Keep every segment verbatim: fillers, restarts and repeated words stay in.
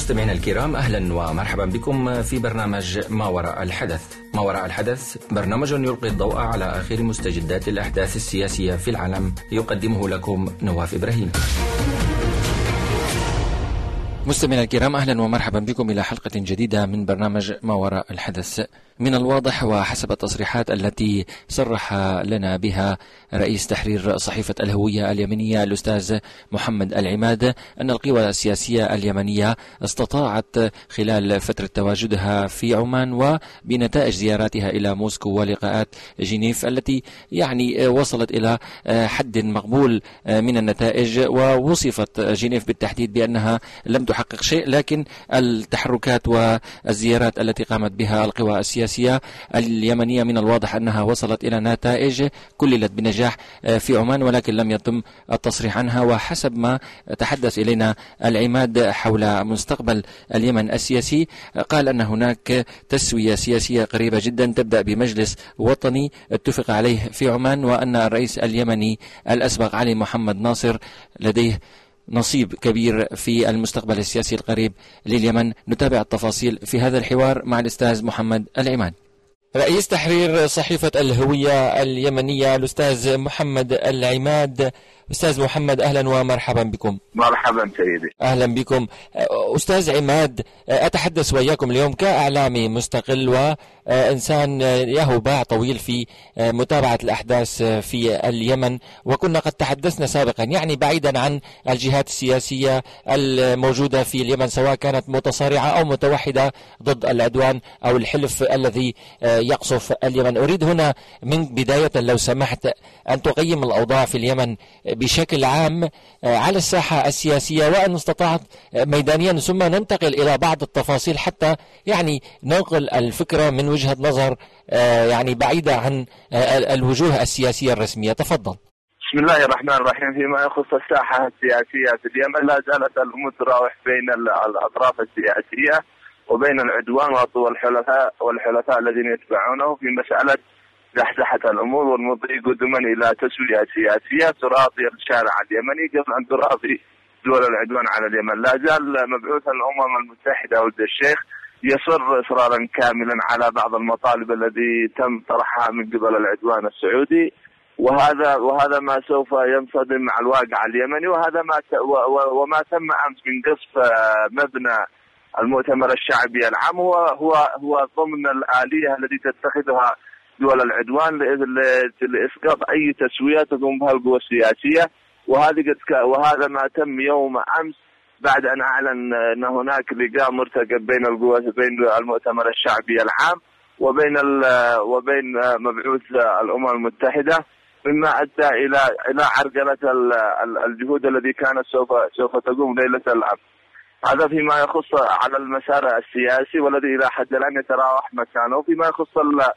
مستمعينا الكرام، أهلا ومرحبا بكم في برنامج ما وراء الحدث. ما وراء الحدث برنامج يلقي الضوء على آخر مستجدات الأحداث السياسية في العالم، يقدمه لكم نواف إبراهيم. مستمعينا الكرام، أهلا ومرحبا بكم إلى حلقة جديدة من برنامج ما وراء الحدث. من الواضح وحسب التصريحات التي صرح لنا بها رئيس تحرير صحيفة الهوية اليمنية الأستاذ محمد العماد أن القوى السياسية اليمنية استطاعت خلال فترة تواجدها في عمان وبنتائج زياراتها إلى موسكو ولقاءات جنيف التي يعني وصلت إلى حد مقبول من النتائج، ووصفت جنيف بالتحديد بأنها لم تحقق شيء، لكن التحركات والزيارات التي قامت بها القوى السياسية اليمنية من الواضح أنها وصلت إلى نتائج كللت بنجاح في عمان، ولكن لم يتم التصريح عنها. وحسب ما تحدث إلينا العماد حول مستقبل اليمن السياسي، قال أن هناك تسوية سياسية قريبة جدا تبدأ بمجلس وطني اتفق عليه في عمان، وأن الرئيس اليمني الأسبق علي محمد ناصر لديه نصيب كبير في المستقبل السياسي القريب لليمن. نتابع التفاصيل في هذا الحوار مع الأستاذ محمد العماد، رئيس تحرير صحيفة الهوية اليمنية الأستاذ محمد العماد. أستاذ محمد، أهلا ومرحبا بكم. مرحبا سيدي. أهلا بكم. أستاذ عماد، أتحدث وإياكم اليوم كإعلامي مستقل وإنسان له باع طويل في متابعة الأحداث في اليمن، وكنا قد تحدثنا سابقا يعني بعيدا عن الجهات السياسية الموجودة في اليمن سواء كانت متصارعة أو متوحدة ضد العدوان أو الحلف الذي يقصف اليمن. أريد هنا من بداية لو سمحت أن تقيم الأوضاع في اليمن بشكل عام على الساحة السياسية، وأن استطعت ميدانيا، ثم ننتقل إلى بعض التفاصيل حتى يعني ننقل الفكرة من وجهة نظر يعني بعيدة عن الوجوه السياسية الرسمية. تفضل. بسم الله الرحمن الرحيم. فيما يخص الساحة السياسية في اليمن، لا زالت الأمور تراوح بين الأطراف السياسية وبين العدوان والحلفاء والحلفاء الذين يتبعونه في مسألة زحزحة الأمور والمضي قدما إلى تسوية سياسية تراضي الشارع اليمني قبل أن تراضي دول العدوان على اليمن. لا زال مبعوث الأمم المتحدة ولد الشيخ يصر إصرارا كاملا على بعض المطالب التي تم طرحها من قبل العدوان السعودي، وهذا وهذا ما سوف ينصدم مع الواقع اليمني، وهذا ما وما تم أمس من قصف مبنى المؤتمر الشعبي العام هو هو هو ضمن الآلية التي تتخذها دول العدوان لإسقاط أي تسوية تقوم بها القوى السياسية. وهذه وهذا ما تم يوم أمس بعد أن أعلن أن هناك لقاء مرتقب بين القوى بين المؤتمر الشعبي العام وبين وبين مبعوث الأمم المتحدة، مما أدى إلى إلى عرقلة الجهود التي كانت سوف سوف تقوم ليلة الأمس. هذا فيما يخص على المسار السياسي والذي إلى حد الآن يتراوح مكانه. فيما يخص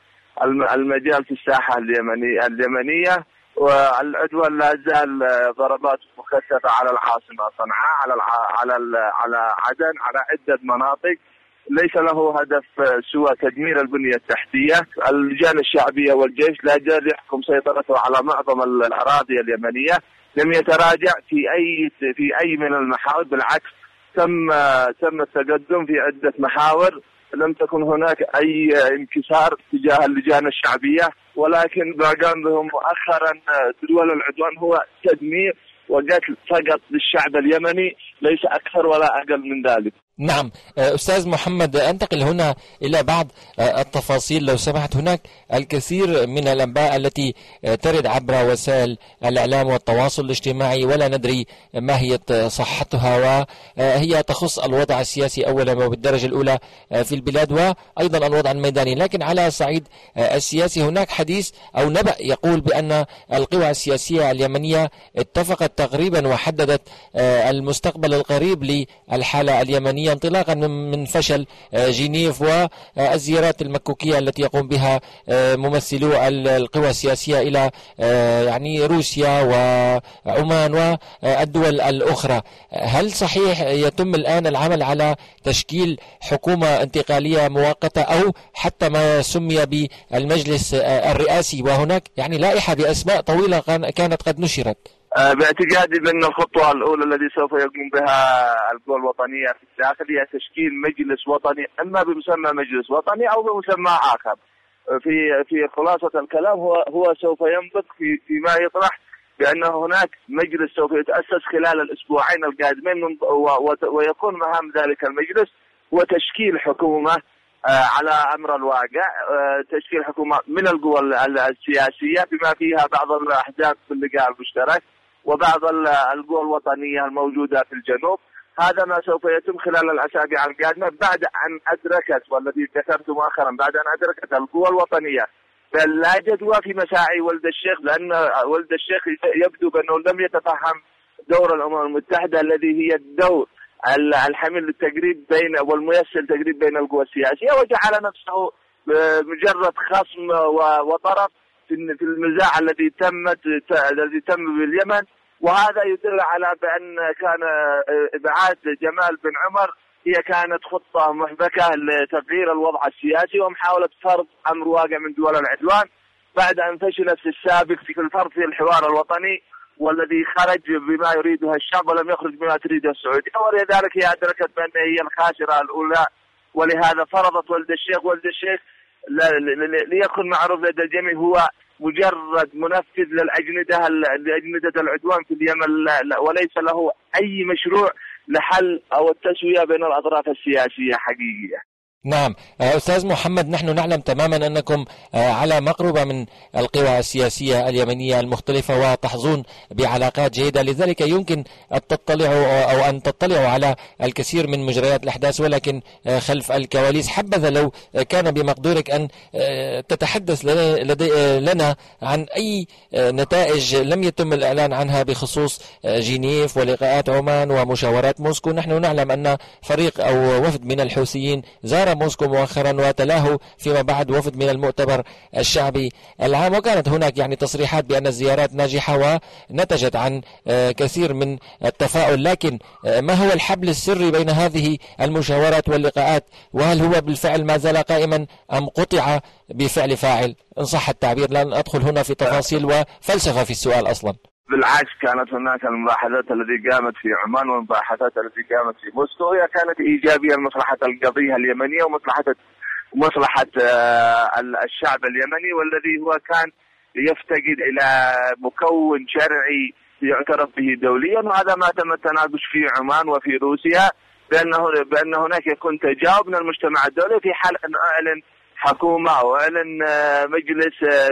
المجال في الساحة اليمنية اليمنية والعدوان لا زال ضربات مكثفة على العاصمة صنعاء، على على على عدن، على عدة مناطق. ليس له هدف سوى تدمير البنية التحتية. اللجان الشعبية والجيش لا زال يحكم سيطرته على معظم الأراضي اليمنية، لم يتراجع في أي في أي من المحاور، بالعكس تم تم التقدم في عدة محاور. لم تكن هناك أي انكسار تجاه اللجان الشعبية، ولكن ما قام به مؤخرا دول العدوان هو تدمير وقتل فقط للشعب اليمني، ليس أكثر ولا أقل من ذلك. نعم أستاذ محمد، أنتقل هنا إلى بعض التفاصيل لو سمحت. هناك الكثير من الأنباء التي ترد عبر وسائل الإعلام والتواصل الاجتماعي ولا ندري ما هي صحتها، وهي تخص الوضع السياسي أولا وبالدرجة الأولى في البلاد وأيضا الوضع الميداني. لكن على الصعيد السياسي هناك حديث أو نبأ يقول بأن القوى السياسية اليمنية اتفقت تقريبا وحددت المستقبل القريب للحالة اليمنية انطلاقا من فشل جنيف والزيارات المكوكية التي يقوم بها ممثلو القوى السياسية إلى يعني روسيا وعمان والدول الأخرى. هل صحيح يتم الآن العمل على تشكيل حكومة انتقالية مؤقتة أو حتى ما سمي بالمجلس الرئاسي، وهناك يعني لائحة بأسماء طويلة كانت قد نشرت؟ باعتقادي بأن الخطوة الأولى التي سوف يقوم بها القوى الوطنية في الداخل هي تشكيل مجلس وطني، إما بمسمى مجلس وطني أو بمسمى آخر. في في خلاصة الكلام هو هو سوف ينبث في فيما يطرح بأن هناك مجلس سوف يتأسس خلال الأسبوعين القادمين، ويكون مهام ذلك المجلس وتشكيل حكومة على أمر الواقع، تشكيل حكومة من القوى السياسية بما فيها بعض الأحزاب في اللقاء المشترك وبعض القوى الوطنية الموجودة في الجنوب. هذا ما سوف يتم خلال الأسابيع القادمة بعد أن أدركت، والذي ذكرت مؤخرا، بعد أن أدركت القوى الوطنية بل لا جدوى في مساعي ولد الشيخ، لأن ولد الشيخ يبدو بأنه لم يتفهم دور الأمم المتحدة الذي هي الدور الحمل للتقريب بين والميسر التقريب بين القوى السياسية، وجعل نفسه مجرد خصم وطرف في النزاع الذي تمت الذي تم باليمن. وهذا يدل على بأن كان إبعاد جمال بن عمر هي كانت خطة محبكة لتغيير الوضع السياسي ومحاولة فرض أمر واقع من دول العدوان، بعد أن فشلت في السابق في الفرض في الحوار الوطني والذي خرج بما يريده الشعب ولم يخرج بما تريده السعودية، ولذلك هي أدركت بأن هي الخاسرة الأولى، ولهذا فرضت ولد الشيخ. ولد الشيخ ليكن معروف لدى الجميع هو مجرد منفذ للأجندة لأجندة العدوان في اليمن، وليس له أي مشروع لحل أو التسوية بين الأطراف السياسية حقيقية. نعم أستاذ محمد، نحن نعلم تماما أنكم على مقربة من القوى السياسية اليمنية المختلفة وتحظون بعلاقات جيدة، لذلك يمكن أن تطلعوا أو أن تطلعوا على الكثير من مجريات الأحداث، ولكن خلف الكواليس حبذا لو كان بمقدورك أن تتحدث لنا عن أي نتائج لم يتم الإعلان عنها بخصوص جنيف ولقاءات عمان ومشاورات موسكو. نحن نعلم أن فريق أو وفد من الحوثيين زار موسكو مؤخرا وتلاه فيما بعد وفد من المؤتمر الشعبي العام، وكانت هناك يعني تصريحات بأن الزيارات ناجحة ونتجت عن كثير من التفاؤل، لكن ما هو الحبل السري بين هذه المشاورات واللقاءات؟ وهل هو بالفعل ما زال قائما أم قطع بفعل فاعل؟ إن صح التعبير، لن أدخل هنا في تفاصيل وفلسفة في السؤال أصلا. بالعكس، كانت هناك المباحثات التي قامت في عمان والمباحثات التي قامت في موسكو هي كانت إيجابية لمصلحة القضية اليمنية ومصلحة مصلحة الشعب اليمني، والذي هو كان يفتقد إلى مكون شرعي يعترف به دوليا، وهذا ما تم التناقش في عمان وفي روسيا بأنه بأن هناك يكون تجاوب من المجتمع الدولي في حال أن أعلن حكومة أو أعلن مجلس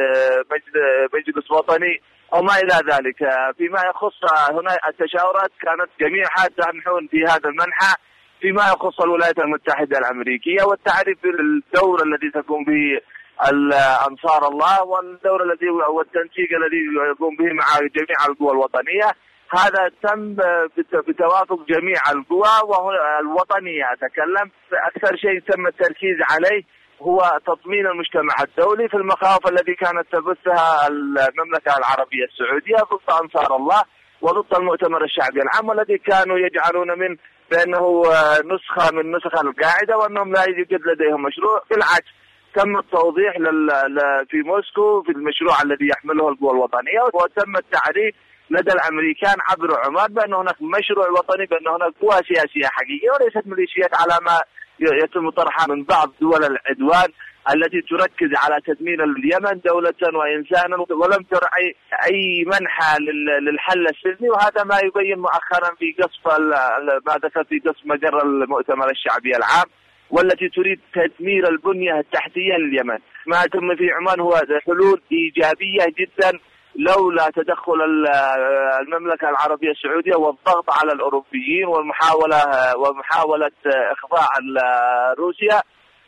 مجلس وطني أو ما إلى ذلك. فيما يخص هنا التشاورات كانت جميعها تنحون في هذا المنحى فيما يخص الولايات المتحدة الأمريكية والتعريف بالدور الذي تقوم به أنصار الله والدور الذي والتنسيق الذي يقوم به مع جميع القوى الوطنية. هذا تم بتوافق جميع القوى والوطنية. أتكلم أكثر شيء تم التركيز عليه هو تطمين المجتمع الدولي في المخاوف التي كانت تبثها المملكة العربية السعودية ضد أنصار الله وضد المؤتمر الشعبي العام، والذي كانوا يجعلون من بأنه نسخة من نسخ القاعدة وأنهم لا يوجد لديهم مشروع. بالعكس، تم التوضيح في موسكو في المشروع الذي يحمله القوى الوطنية، وتم التعريف لدى الأمريكان عبر عمان بأن هناك مشروع وطني، بأن هناك قوى سياسية حقيقية وليست ميليشيات على ما يتم طرحها من بعض دول العدوان التي تركز على تدمير اليمن دولة وإنسانا ولم ترعي أي منحى للحل السلمي. وهذا ما يبين مؤخرا في قصف ما ذكر في قصف مجر المؤتمر الشعبي العام، والتي تريد تدمير البنية التحتية لليمن. ما تم في عمان هو حلول إيجابية جدا لولا تدخل المملكة العربية السعودية والضغط على الأوروبيين والمحاولة ومحاولة إخضاع روسيا،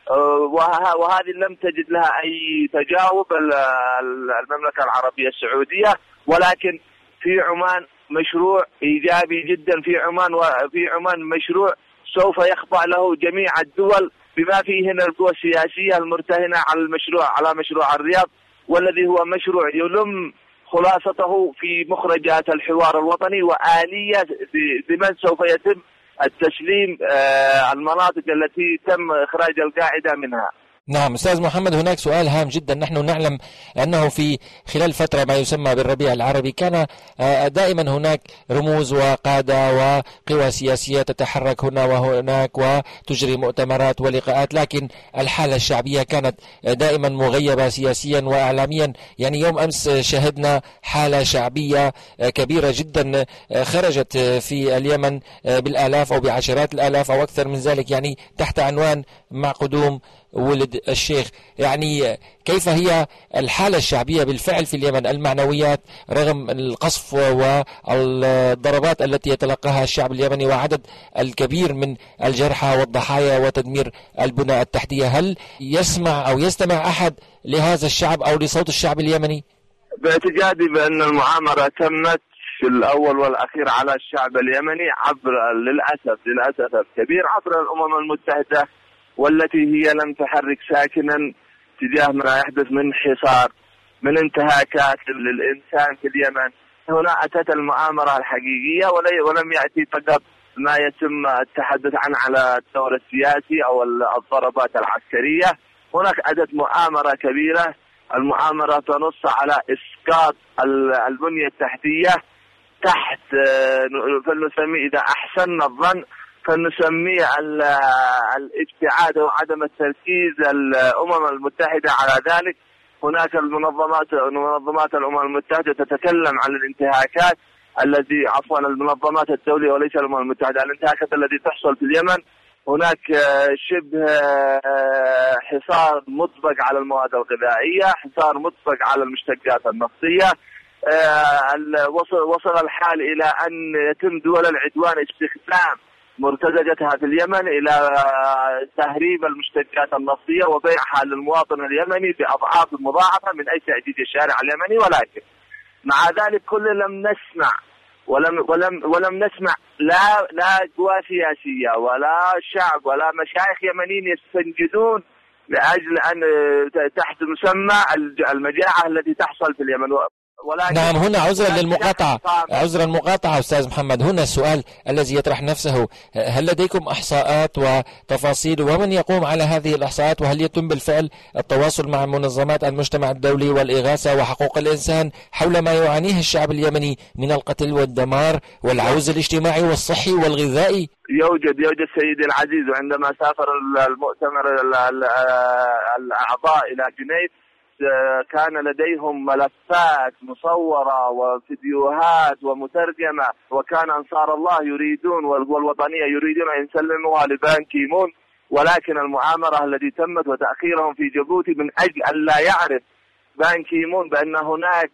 وهذه لم تجد لها أي تجاوب المملكة العربية السعودية. ولكن في عمان مشروع إيجابي جدا في عمان، وفي عمان مشروع سوف يخضع له جميع الدول بما فيهن القوى السياسية المرتهنة على المشروع على مشروع الرياض، والذي هو مشروع يلم خلاصته في مخرجات الحوار الوطني وآلية بمن سوف يتم التسليم المناطق التي تم إخراج القاعدة منها. نعم أستاذ محمد، هناك سؤال هام جدا. نحن نعلم أنه في خلال فترة ما يسمى بالربيع العربي كان دائما هناك رموز وقادة وقوى سياسية تتحرك هنا وهناك وتجري مؤتمرات ولقاءات، لكن الحالة الشعبية كانت دائما مغيبة سياسيا وإعلاميا. يعني يوم أمس شهدنا حالة شعبية كبيرة جدا خرجت في اليمن بالآلاف أو بعشرات الآلاف أو أكثر من ذلك، يعني تحت عنوان مع قدوم ولد الشيخ. يعني كيف هي الحالة الشعبية بالفعل في اليمن، المعنويات رغم القصف والضربات التي يتلقاها الشعب اليمني وعدد الكبير من الجرحى والضحايا وتدمير البنى التحتية؟ هل يسمع أو يستمع أحد لهذا الشعب أو لصوت الشعب اليمني؟ باعتقادي بأن المؤامرة تمت في الأول والأخير على الشعب اليمني عبر للأسف للأسف الكبير عبر الأمم المتحدة، والتي هي لم تحرك ساكنا تجاه ما يحدث من حصار من انتهاكات للإنسان في اليمن. هنا أتت المؤامرة الحقيقية ولم يأتي فقط ما يتم التحدث عنه على الدور السياسي أو الضربات العسكرية. هناك أتت مؤامرة كبيرة، المؤامرة تنص على إسقاط البنية التحتية تحت فلنسميه إذا أحسن الظن فنسميه الابتعاد وعدم التركيز الأمم المتحدة على ذلك. هناك المنظمات منظمات الأمم المتحدة تتكلم عن الانتهاكات الذي عفوا المنظمات الدولية وليس الأمم المتحدة، الانتهاكات التي تحصل في اليمن. هناك شبه حصار مطبق على المواد الغذائية، حصار مطبق على المشتقات النفطية. وصل وصل الحال إلى أن يتم دول العدوان استخدام مرتزقتها في اليمن إلى تهريب المشتقات النفطية وبيعها للمواطن اليمني بأضعاف مضاعفة من أي تأجيج الشارع اليمني. ولكن مع ذلك كل لم نسمع ولم ولم ولم نسمع لا لا قوى سياسية ولا شعب ولا مشايخ يمنيين يستنجدون لأجل أن تحت مسمى المجاعة التي تحصل في اليمن. نعم، هنا عذرا للمقاطعة عذرا المقاطعة أستاذ محمد، هنا السؤال الذي يطرح نفسه: هل لديكم إحصاءات وتفاصيل ومن يقوم على هذه الإحصاءات؟ وهل يتم بالفعل التواصل مع منظمات المجتمع الدولي والإغاثة وحقوق الإنسان حول ما يعانيه الشعب اليمني من القتل والدمار والعوز الاجتماعي والصحي والغذائي؟ يوجد يوجد سيدي العزيز، وعندما سافر المؤتمر الأعضاء إلى جنيف كان لديهم ملفات مصورة وفيديوهات ومترجمة، وكان أنصار الله يريدون والوطنية يريدون أن يسلموها لبان كيمون، ولكن المؤامرة التي تمت وتأخيرهم في جيبوتي من أجل أن لا يعرف بان كيمون بأن هناك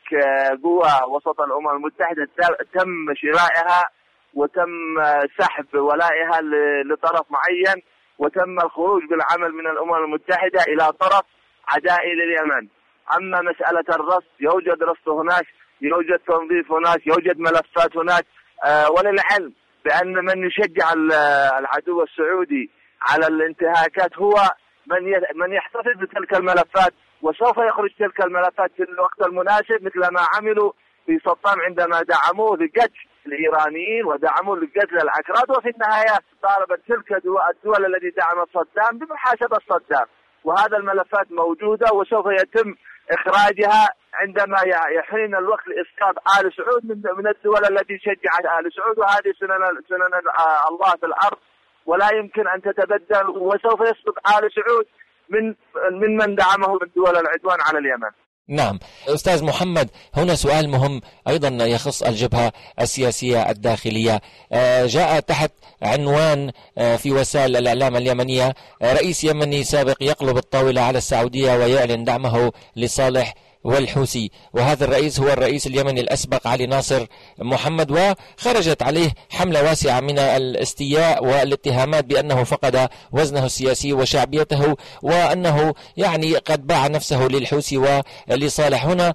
قوى وسط الأمم المتحدة تم شرائها وتم سحب ولائها لطرف معين، وتم الخروج بالعمل من الأمم المتحدة إلى طرف عدائل اليمن. أما مسألة الرصد، يوجد رصد هناك، يوجد تنظيف هناك، يوجد ملفات هناك. أه وللعلم بأن من يشجع العدو السعودي على الانتهاكات هو من من يحتفظ بتلك الملفات، وسوف يخرج تلك الملفات في الوقت المناسب، مثل ما عملوا في صدام عندما دعموه لقتل الإيرانيين ودعموا لقتل الأكراد، وفي النهاية طالبت تلك الدول التي دعمت صدام بمحاسبة صدام. وهذا الملفات موجودة وسوف يتم إخراجها عندما يحين الوقت لإسقاط آل سعود من الدول التي شجعت آل سعود، وهذه سنن سنن الله في الأرض ولا يمكن أن تتبدل، وسوف يسقط آل سعود من من من دعمه من دول العدوان على اليمن. نعم أستاذ محمد، هنا سؤال مهم أيضا يخص الجبهة السياسية الداخلية. جاء تحت عنوان في وسائل الإعلام اليمنية: رئيس يمني سابق يقلب الطاولة على السعودية ويعلن دعمه لصالح والحوثي. وهذا الرئيس هو الرئيس اليمني الأسبق علي ناصر محمد، وخرجت عليه حملة واسعة من الاستياء والاتهامات بأنه فقد وزنه السياسي وشعبيته، وأنه يعني قد باع نفسه للحوثي ولصالح. هنا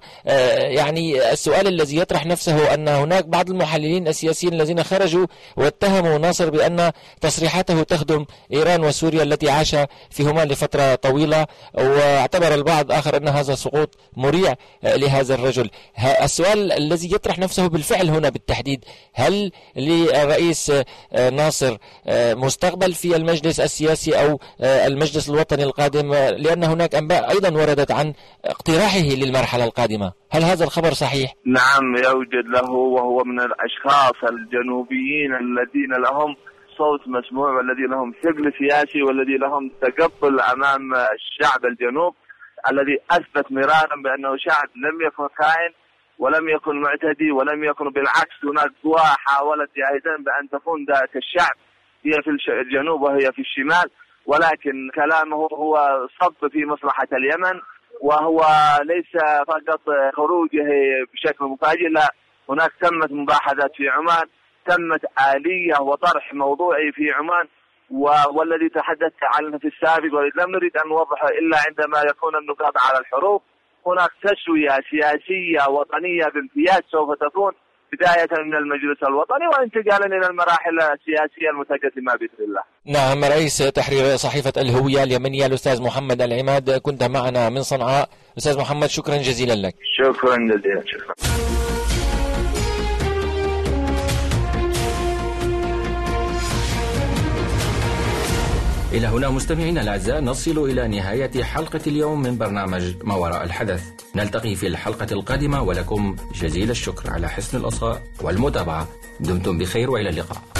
يعني السؤال الذي يطرح نفسه أن هناك بعض المحللين السياسيين الذين خرجوا واتهموا ناصر بأن تصريحاته تخدم إيران وسوريا التي عاش فيهما لفترة طويلة، واعتبر البعض آخر أن هذا سقوط مريب تطريع لهذا الرجل. السؤال الذي يطرح نفسه بالفعل هنا بالتحديد، هل للرئيس ناصر مستقبل في المجلس السياسي أو المجلس الوطني القادم؟ لأن هناك أنباء أيضا وردت عن اقتراحه للمرحلة القادمة، هل هذا الخبر صحيح؟ نعم يوجد له، وهو من الأشخاص الجنوبيين الذين لهم صوت مسموع والذي لهم ثقل سياسي والذي لهم تقبل أمام الشعب الجنوب، الذي أثبت مرارا بأنه شعب لم يكن خائن ولم يكن معتدي ولم يكن، بالعكس هناك قوى حاولت جاهدا بأن تكون ذات الشعب هي في الجنوب وهي في الشمال، ولكن كلامه هو صب في مصلحة اليمن، وهو ليس فقط خروجه بشكل مفاجئ، لا، هناك تمت مباحثات في عمان، تمت آلية وطرح موضوعي في عمان، والذي تحدثت عنه في السابق ولم نريد أن نوضحه إلا عندما يكون النقاط على الحروف. هناك تسوية سياسية وطنية بامتياز سوف تكون بداية من المجلس الوطني وانتقالا إلى المراحل السياسية المتقدمة بإذن الله. نعم، رئيس تحرير صحيفة الهوية اليمنية الأستاذ محمد العماد، كنت معنا من صنعاء. أستاذ محمد، شكرا جزيلا لك. شكرا جزيلا. شكرا. إلى هنا مستمعينا الأعزاء نصل إلى نهاية حلقة اليوم من برنامج ما وراء الحدث. نلتقي في الحلقة القادمة، ولكم جزيل الشكر على حسن الإصغاء والمتابعة. دمتم بخير وإلى اللقاء.